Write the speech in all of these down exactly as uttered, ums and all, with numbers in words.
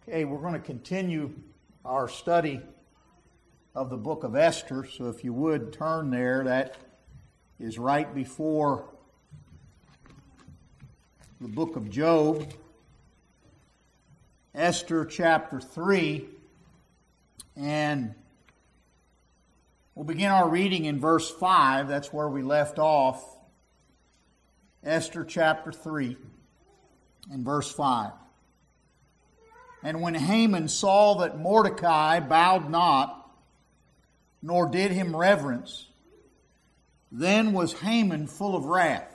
Okay, we're going to continue our study of the book of Esther. So if you would turn there, that is right before the book of Job. Esther chapter three. And we'll begin our reading in verse five. That's where we left off. Esther chapter three and verse five. And when Haman saw that Mordecai bowed not, nor did him reverence, then was Haman full of wrath.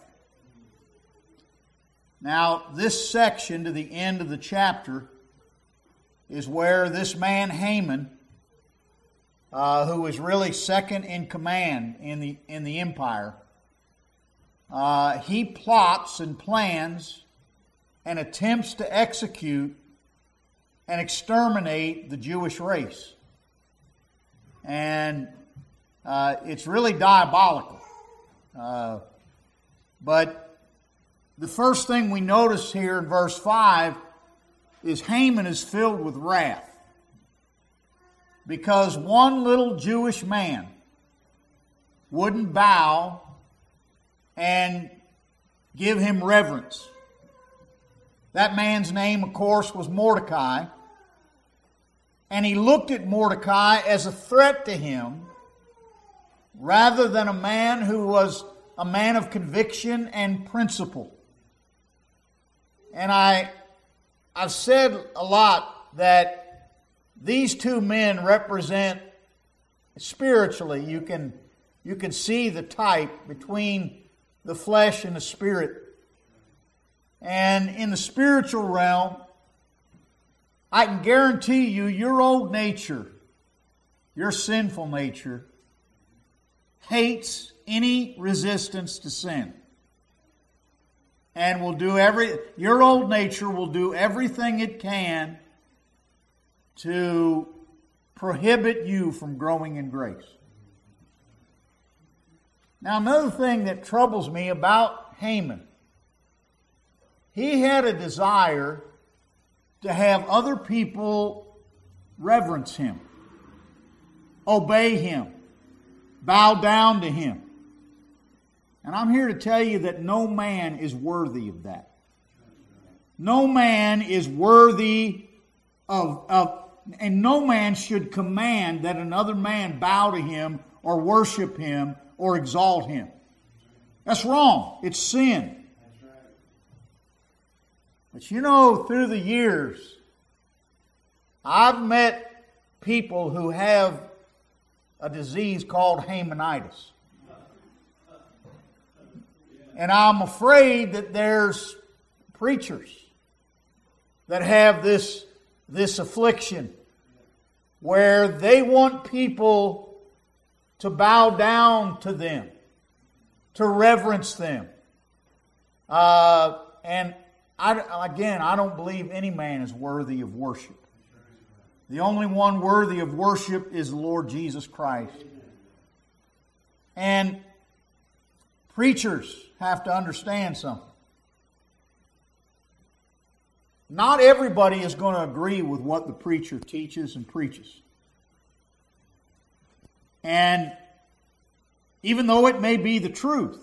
Now, this section to the end of the chapter is where this man Haman, uh, who is really second in command in the in the empire, uh, he plots and plans and attempts to execute and exterminate the Jewish race. And uh, it's really diabolical. Uh, but the first thing we notice here in verse five is Haman is filled with wrath. Because one little Jewish man wouldn't bow and give him reverence. That man's name, of course, was Mordecai. And he looked at Mordecai as a threat to him rather than a man who was a man of conviction and principle. And I, I've said a lot that these two men represent, spiritually, you can, you can see the type between the flesh and the spirit. And in the spiritual realm, I can guarantee you your old nature, your sinful nature, hates any resistance to sin. And will do every, your old nature will do everything it can to prohibit you from growing in grace. Now, another thing that troubles me about Haman, he had a desire to have other people reverence him, obey him, bow down to him. And I'm here to tell you that no man is worthy of that. No man is worthy of, of, and no man should command that another man bow to him or worship him or exalt him. That's wrong. It's sin. But you know, through the years, I've met people who have a disease called Hamanitis. And I'm afraid that there's preachers that have this, this affliction where they want people to bow down to them, to reverence them. Uh, and I, again, I don't believe any man is worthy of worship. The only one worthy of worship is the Lord Jesus Christ. And preachers have to understand something. Not everybody is going to agree with what the preacher teaches and preaches. And even though it may be the truth,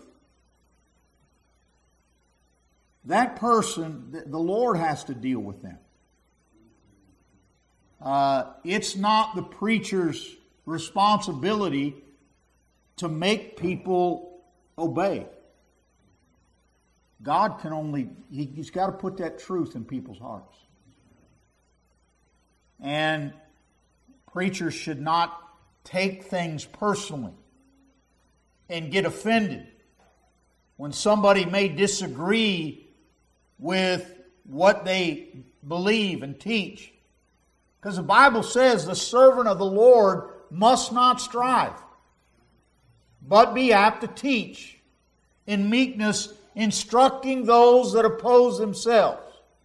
that person, the Lord has to deal with them. Uh, it's not the preacher's responsibility to make people obey. God can only, he, He's got to put that truth in people's hearts. And preachers should not take things personally and get offended when somebody may disagree with what they believe and teach. Because the Bible says the servant of the Lord must not strive, but be apt to teach, in meekness instructing those that oppose themselves.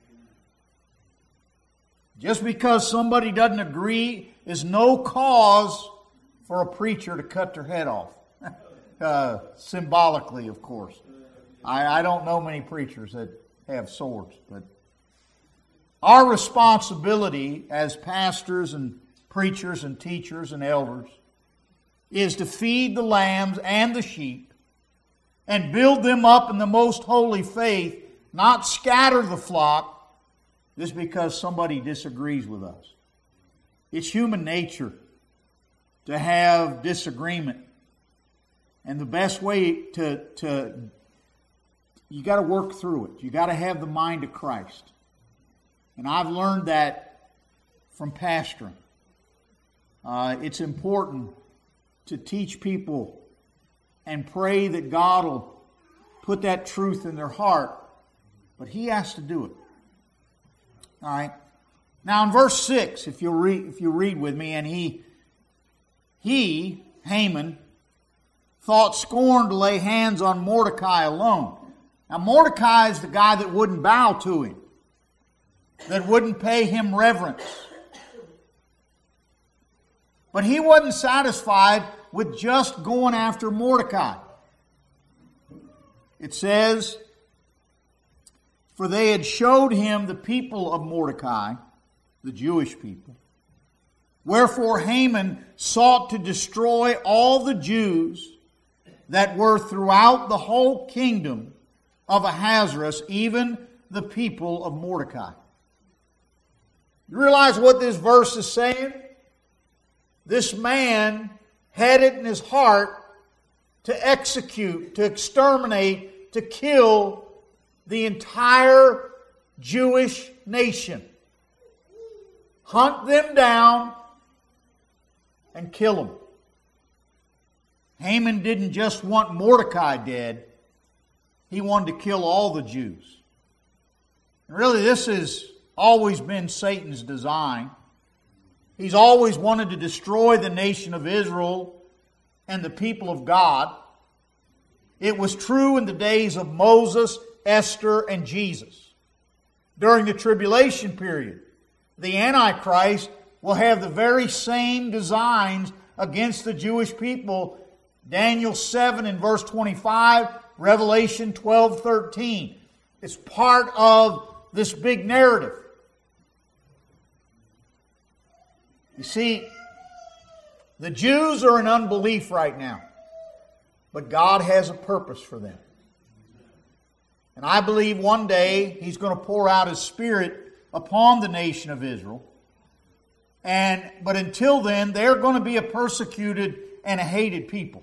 Just because somebody doesn't agree is no cause for a preacher to cut their head off. uh, symbolically, of course. I, I don't know many preachers that have swords, but Our responsibility as pastors and preachers and teachers and elders is to feed the lambs and the sheep and build them up in the most holy faith, not scatter the flock just because somebody disagrees with us. It's human nature to have disagreement. And the best way to, to you got to work through it. You got to have the mind of Christ. And I've learned that from pastoring. Uh, it's important to teach people and pray that God will put that truth in their heart. But He has to do it. All right. Now in verse six, if you read, if you read with me, and he, he, Haman, thought scorn to lay hands on Mordecai alone. Now Mordecai is the guy that wouldn't bow to him, that wouldn't pay him reverence. But he wasn't satisfied with just going after Mordecai. It says, for they had showed him the people of Mordecai, the Jewish people. Wherefore Haman sought to destroy all the Jews that were throughout the whole kingdom of Ahasuerus, even the people of Mordecai. You realize what this verse is saying? This man had it in his heart to execute, to exterminate, to kill the entire Jewish nation. Hunt them down and kill them. Haman didn't just want Mordecai dead. He wanted to kill all the Jews. And really, this has always been Satan's design. He's always wanted to destroy the nation of Israel and the people of God. It was true in the days of Moses, Esther, and Jesus. During the tribulation period, the Antichrist will have the very same designs against the Jewish people. Daniel seven and verse twenty-five, Revelation twelve thirteen. It's part of this big narrative. You see, the Jews are in unbelief right now, but God has a purpose for them. And I believe one day He's going to pour out His Spirit upon the nation of Israel. And but until then, they're going to be a persecuted and a hated people.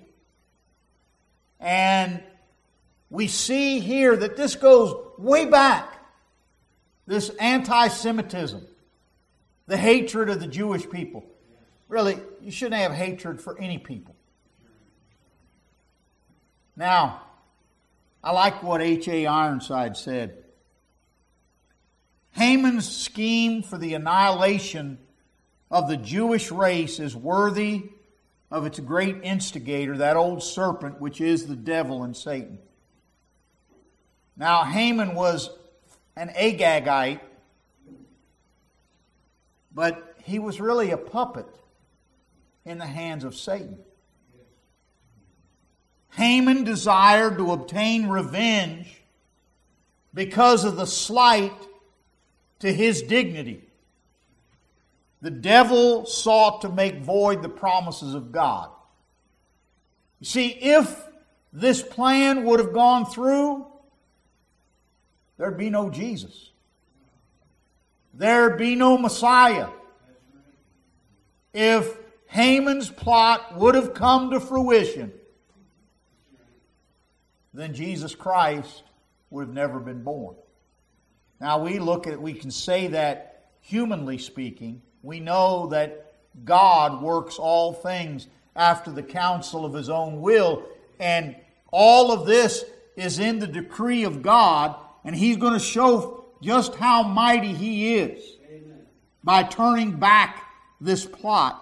And we see here that this goes way back. This anti-Semitism, the hatred of the Jewish people. Really, you shouldn't have hatred for any people. Now, I like what H A Ironside said. Haman's scheme for the annihilation of the Jewish race is worthy of its great instigator, that old serpent, which is the devil and Satan. Now, Haman was an Agagite, but he was really a puppet in the hands of Satan. Haman desired to obtain revenge because of the slight to his dignity. The devil sought to make void the promises of God. You see, if this plan would have gone through, there'd be no Jesus. There'd be no Messiah. If Haman's plot would have come to fruition, then Jesus Christ would have never been born. Now we look at, we can say that humanly speaking, we know that God works all things after the counsel of His own will, and all of this is in the decree of God, and He's going to show just how mighty He is. Amen. By turning back this plot.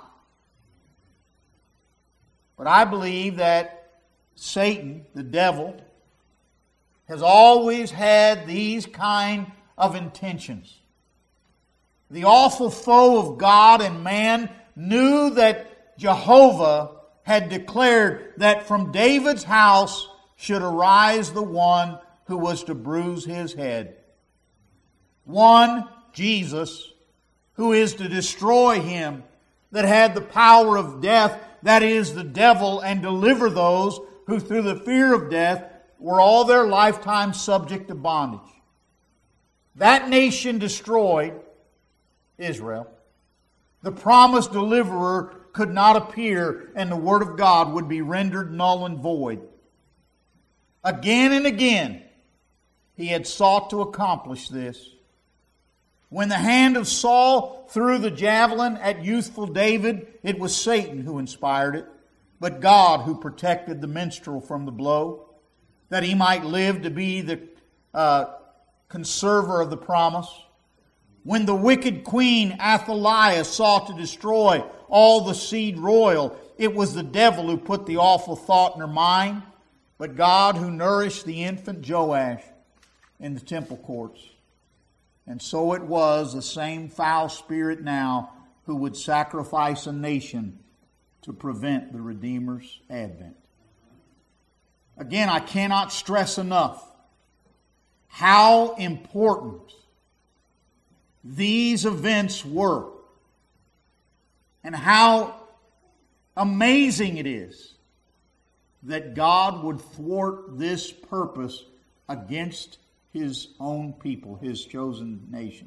But I believe that Satan, the devil, has always had these kind of intentions. The awful foe of God and man knew that Jehovah had declared that from David's house should arise the one who was to bruise his head. One Jesus, who is to destroy him that had the power of death, that is, the devil, and deliver those who through the fear of death were all their lifetime subject to bondage. That nation destroyed, Israel, the promised deliverer could not appear, and the Word of God would be rendered null and void. Again and again, he had sought to accomplish this. When the hand of Saul threw the javelin at youthful David, it was Satan who inspired it, but God who protected the minstrel from the blow, that he might live to be the uh, conserver of the promise. When the wicked queen Athaliah sought to destroy all the seed royal, it was the devil who put the awful thought in her mind, but God who nourished the infant Joash in the temple courts. And so it was the same foul spirit now who would sacrifice a nation to prevent the Redeemer's advent. Again, I cannot stress enough how important these events were and how amazing it is that God would thwart this purpose against His own people, His chosen nation.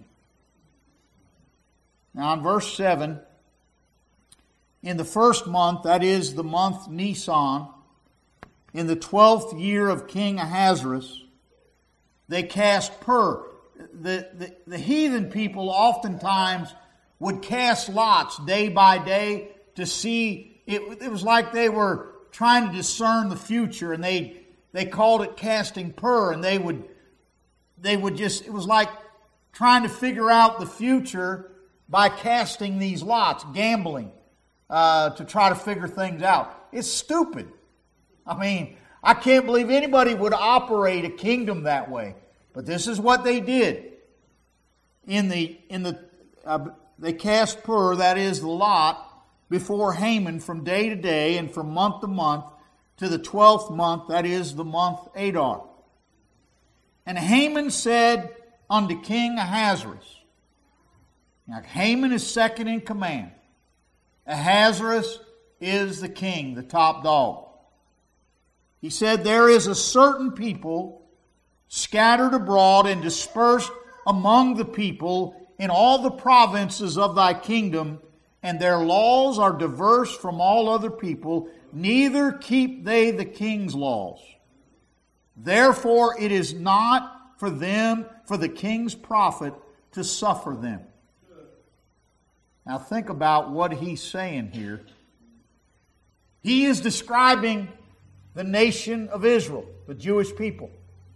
Now in verse seven, in the first month, that is the month Nisan, in the twelfth year of King Ahasuerus, they cast Pur. The, the, the heathen people oftentimes would cast lots day by day to see. It, it was like they were trying to discern the future, and they they called it casting Pur, and they would they would just, it was like trying to figure out the future by casting these lots, gambling, uh, to try to figure things out. It's stupid. I mean, I can't believe anybody would operate a kingdom that way. But this is what they did. In the in the uh, they cast Pur, that is the lot, before Haman from day to day and from month to month to the twelfth month, that is the month Adar. And Haman said unto King Ahasuerus. Now Haman is second in command. Ahasuerus is the king, the top dog. He said, there is a certain people scattered abroad and dispersed among the people in all the provinces of thy kingdom, and their laws are diverse from all other people, neither keep they the king's laws. Therefore it is not for them, for the king's profit, to suffer them. Now think about what he's saying here. He is describing the nation of Israel, the Jewish people.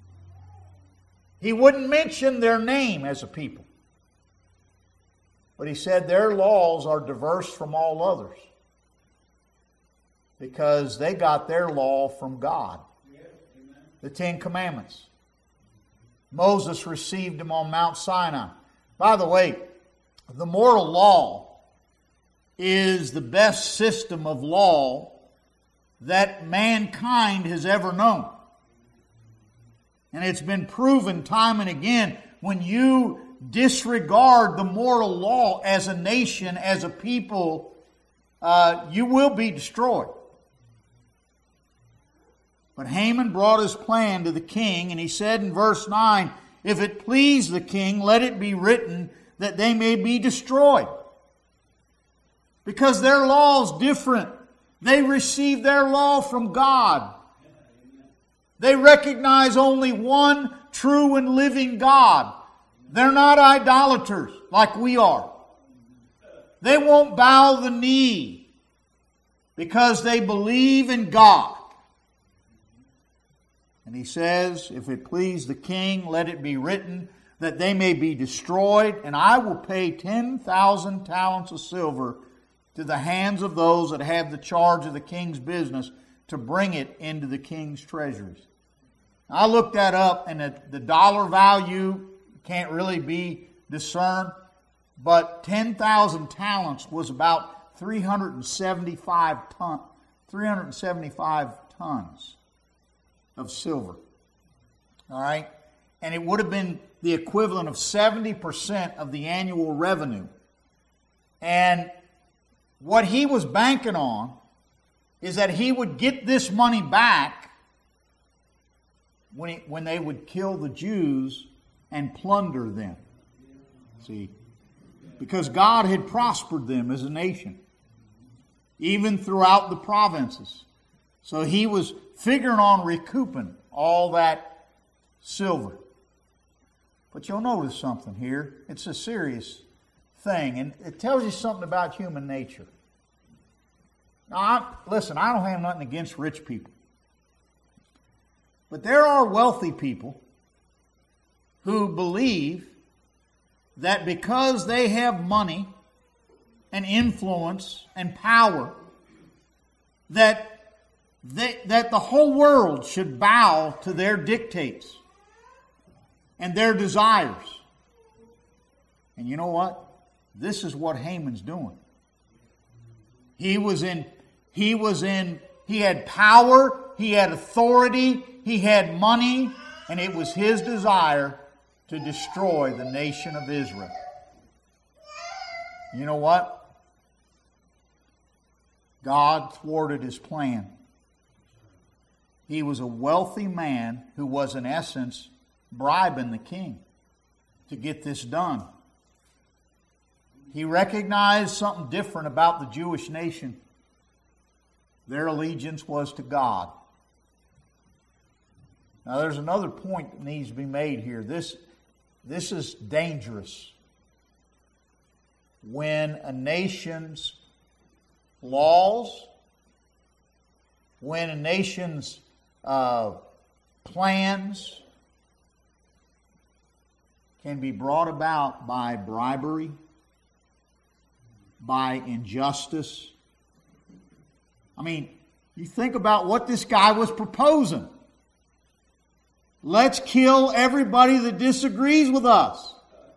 He wouldn't mention their name as a people. But he said their laws are diverse from all others. Because they got their law from God. The Ten Commandments. Moses received them on Mount Sinai. By the way, the moral law is the best system of law that mankind has ever known. And it's been proven time and again, when you disregard the moral law as a nation, as a people, uh, you will be destroyed. But Haman brought his plan to the king, and he said in verse nine, if it please the king, let it be written that they may be destroyed. Because their law is different. They receive their law from God. They recognize only one true and living God. They're not idolaters like we are. They won't bow the knee because they believe in God. And he says, if it please the king, let it be written that they may be destroyed, and I will pay ten thousand talents of silver to the hands of those that have the charge of the king's business to bring it into the king's treasuries. I looked that up, and the, the dollar value can't really be discerned, but ten thousand talents was about three hundred seventy-five ton, three hundred seventy-five tons of silver. All right? and it would have been the equivalent of seventy percent of the annual revenue. And what he was banking on is that he would get this money back when, he, when they would kill the Jews and plunder them. See? Because God had prospered them as a nation, even throughout the provinces. So he was figuring on recouping all that silver. But you'll notice something here. It's a serious thing, and it tells you something about human nature. Now, I, listen, I don't have nothing against rich people. But there are wealthy people who believe that because they have money and influence and power, that they, that the whole world should bow to their dictates and their desires. And you know what? This is what Haman's doing. He was in, he was in, he had power, he had authority, he had money, and it was his desire to destroy the nation of Israel. You know what? God thwarted his plan. He was a wealthy man who was, in essence, bribing the king to get this done. He recognized something different about the Jewish nation. Their allegiance was to God. Now, there's another point that needs to be made here. This, this is dangerous. When a nation's laws, when a nation's uh, plans can be brought about by bribery, by injustice. I mean, you think about what this guy was proposing. Let's kill everybody that disagrees with us.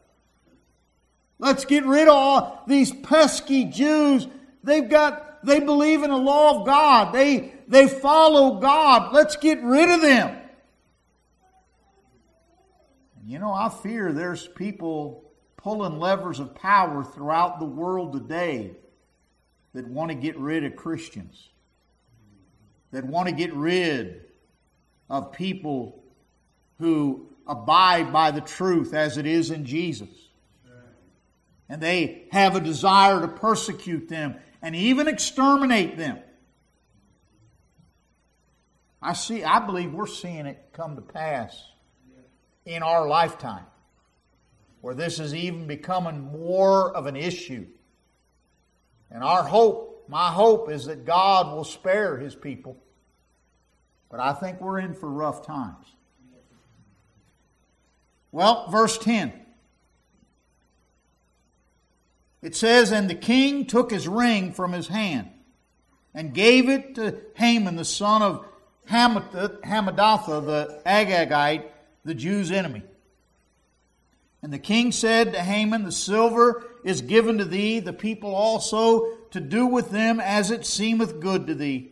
Let's get rid of all these pesky Jews. They've got, they believe in the law of God. They, they follow God. Let's get rid of them. And you know, I fear there's people pulling levers of power throughout the world today that want to get rid of Christians, that want to get rid of people who abide by the truth as it is in Jesus. And they have a desire to persecute them and even exterminate them. I see, I believe we're seeing it come to pass in our lifetime, where this is even becoming more of an issue. And our hope, my hope, is that God will spare His people. But I think we're in for rough times. Well, verse ten. It says, "And the king took his ring from his hand and gave it to Haman, the son of Hammedatha, the Agagite, the Jews' enemy. And the king said to Haman, The silver is given to thee, the people also, to do with them as it seemeth good to thee.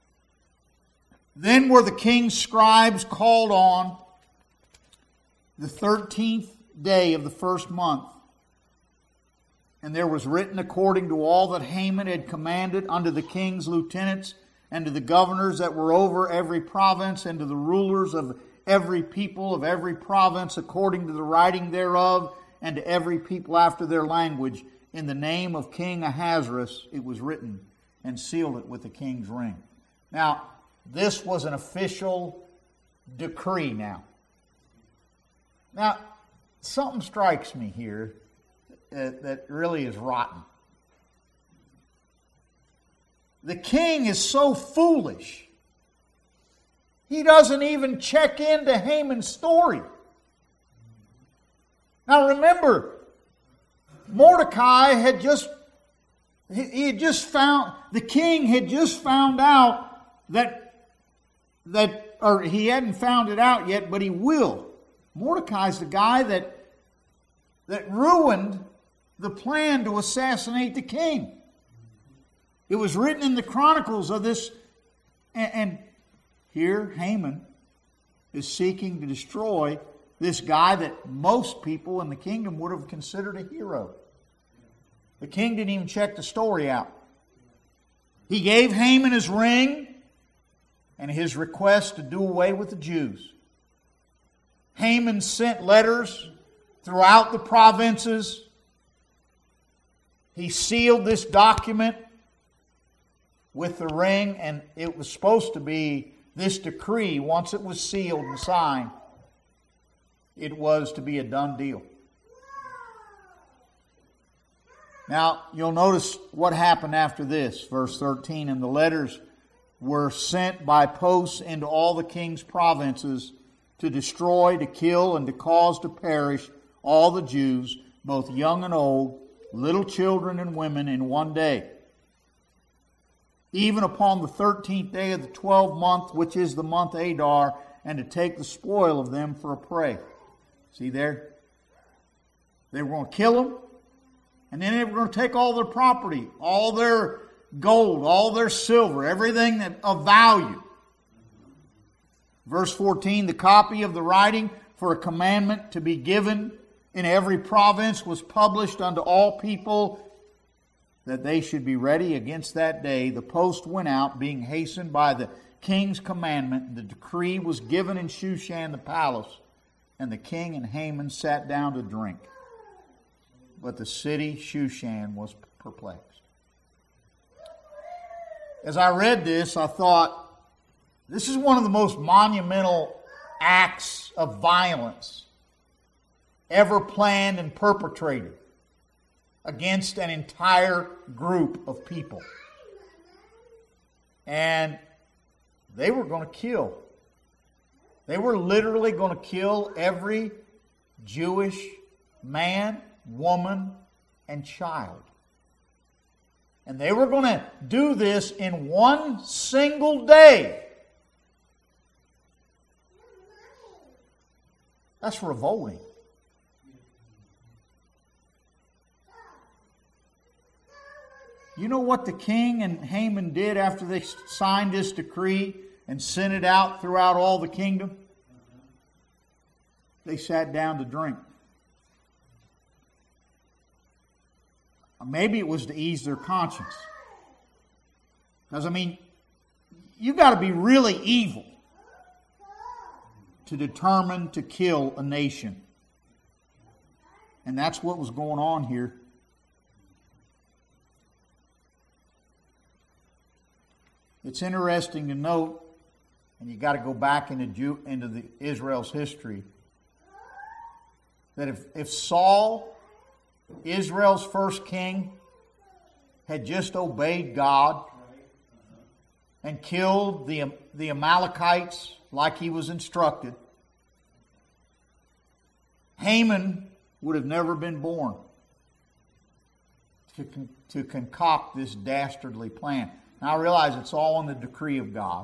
Then were the king's scribes called on the thirteenth day of the first month. And there was written according to all that Haman had commanded unto the king's lieutenants and to the governors that were over every province and to the rulers of every people of every province according to the writing thereof and to every people after their language. In the name of King Ahasuerus it was written, and sealed it with the king's ring." Now, this was an official decree now. Now, something strikes me here that, that really is rotten. The king is so foolish. He doesn't even check into Haman's story. Now remember, Mordecai had just, he had just found, the king had just found out that, that, or he hadn't found it out yet, but he will. Mordecai's the guy that, that ruined the plan to assassinate the king. It was written in the chronicles of this, and, and here Haman is seeking to destroy this guy that most people in the kingdom would have considered a hero. The king didn't even check the story out. He gave Haman his ring and his request to do away with the Jews. Haman sent letters throughout the provinces. He sealed this document with the ring, and it was supposed to be this decree, once it was sealed and signed, it was to be a done deal. Now, you'll notice what happened after this, verse thirteen, and the letters were sent by posts into all the king's provinces to destroy, to kill, and to cause to perish all the Jews, both young and old, little children and women, in one day. Even upon the thirteenth day of the twelfth month, which is the month Adar, and to take the spoil of them for a prey. See there? They were going to kill them, and then they were going to take all their property, all their gold, all their silver, everything that of value. Verse fourteen, the copy of the writing for a commandment to be given in every province was published unto all people, that they should be ready against that day. The post went out, being hastened by the king's commandment. The decree was given in Shushan the palace, and the king and Haman sat down to drink. But the city Shushan was perplexed. As I read this, I thought, this is one of the most monumental acts of violence ever planned and perpetrated against an entire group of people. And they were going to kill. They were literally going to kill every Jewish man, woman, and child. And they were going to do this in one single day. That's revolting. You know what the king and Haman did after they signed this decree and sent it out throughout all the kingdom? They sat down to drink. Maybe it was to ease their conscience. Because, I mean, you've got to be really evil to determine to kill a nation. And that's what was going on here. It's interesting to note, and you've got to go back into, Jew, into the, Israel's history, that if, if Saul, Israel's first king, had just obeyed God and killed the, the Amalekites like he was instructed, Haman would have never been born to, con- to concoct this dastardly plan. Now I realize it's all in the decree of God.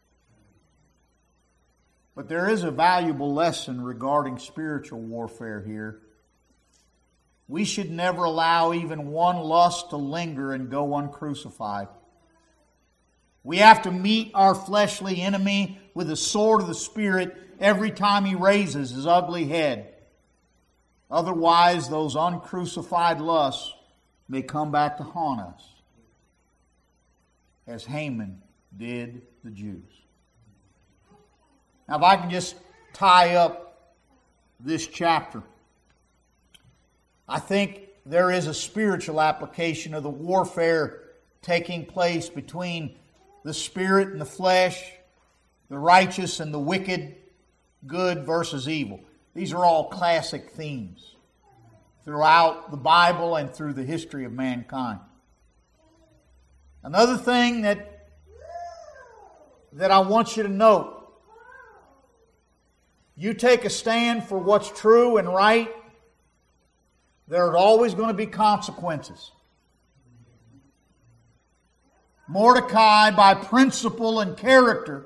But there is a valuable lesson regarding spiritual warfare here. We should never allow even one lust to linger and go uncrucified. We have to meet our fleshly enemy with the sword of the Spirit every time he raises his ugly head. Otherwise, those uncrucified lusts may come back to haunt us, as Haman did the Jews. Now, if I can just tie up this chapter, I think there is a spiritual application of the warfare taking place between the spirit and the flesh, the righteous and the wicked, good versus evil. These are all classic themes throughout the Bible and through the history of mankind. Another thing that, that I want you to note, you take a stand for what's true and right, there are always going to be consequences. Mordecai, by principle and character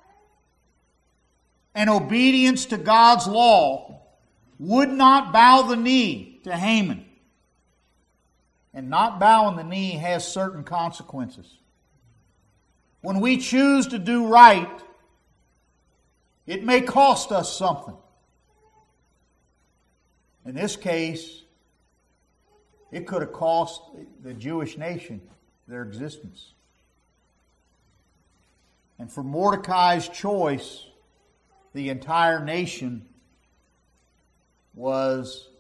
and obedience to God's law, would not bow the knee to Haman. And not bowing the knee has certain consequences. When we choose to do right, it may cost us something. In this case, it could have cost the Jewish nation their existence. And for Mordecai's choice, the entire nation was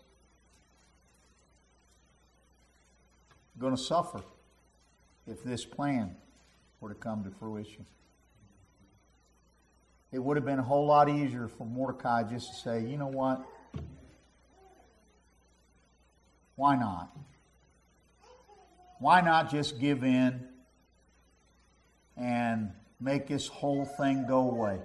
going to suffer if this plan were to come to fruition. It would have been a whole lot easier for Mordecai just to say, you know what? Why not? Why not just give in and make this whole thing go away?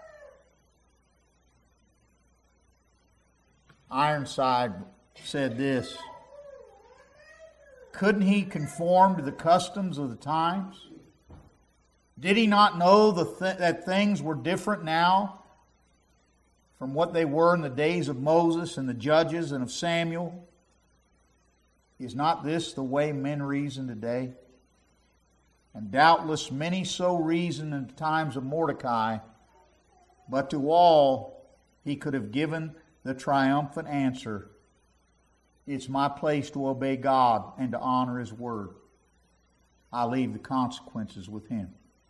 Ironside said this: couldn't he conform to the customs of the times? Did he not know the th- that things were different now from what they were in the days of Moses and the judges and of Samuel? Is not this the way men reason today? And doubtless many so reasoned in the times of Mordecai, but to all he could have given the triumphant answer: it's my place to obey God and to honor His word. I leave the consequences with Him.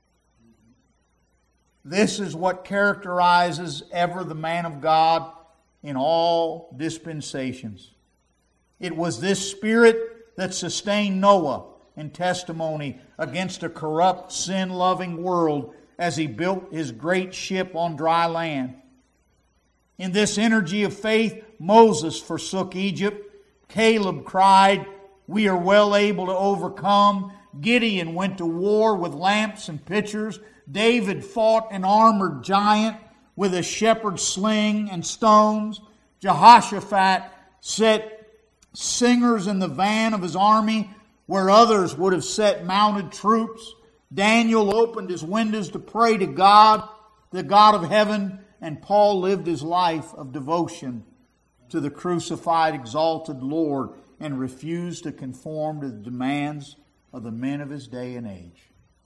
This is what characterizes ever the man of God in all dispensations. It was this spirit that sustained Noah in testimony against a corrupt, sin-loving world as he built his great ship on dry land. In this energy of faith, Moses forsook Egypt. Caleb cried, "We are well able to overcome." Gideon went to war with lamps and pitchers. David fought an armored giant with a shepherd's sling and stones. Jehoshaphat set singers in the van of his army where others would have set mounted troops. Daniel opened his windows to pray to God, the God of heaven, and Paul lived his life of devotion to the crucified, exalted Lord and refused to conform to the demands of the men of his day and age.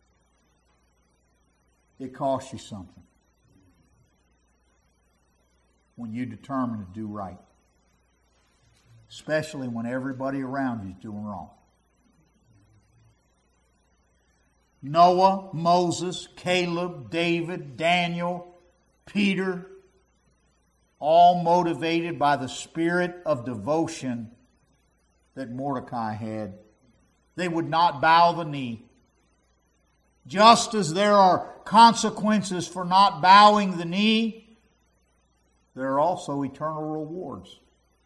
It costs you something when you determine to do right, especially when everybody around you is doing wrong. Noah, Moses, Caleb, David, Daniel, Peter, all motivated by the spirit of devotion that Mordecai had. They would not bow the knee. Just as there are consequences for not bowing the knee, there are also eternal rewards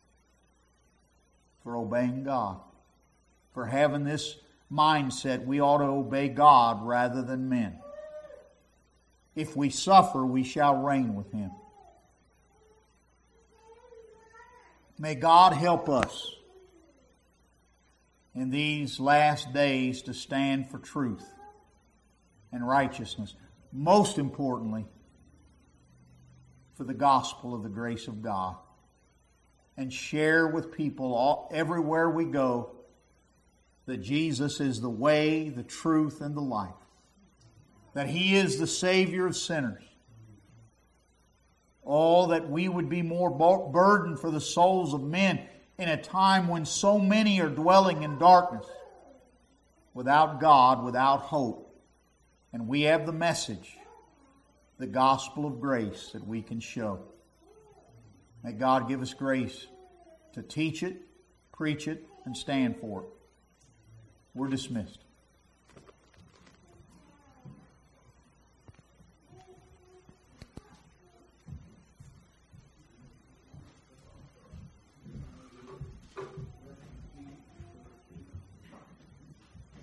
for obeying God, for having this mindset we ought to obey God rather than men. If we suffer, we shall reign with Him. May God help us in these last days to stand for truth and righteousness. Most importantly, for the gospel of the grace of God. And share with people all, everywhere we go that Jesus is the way, the truth, and the life. That He is the Savior of sinners. Oh, that we would be more burdened for the souls of men in a time when so many are dwelling in darkness, without God, without hope. And we have the message, the gospel of grace that we can show. May God give us grace to teach it, preach it, and stand for it. We're dismissed.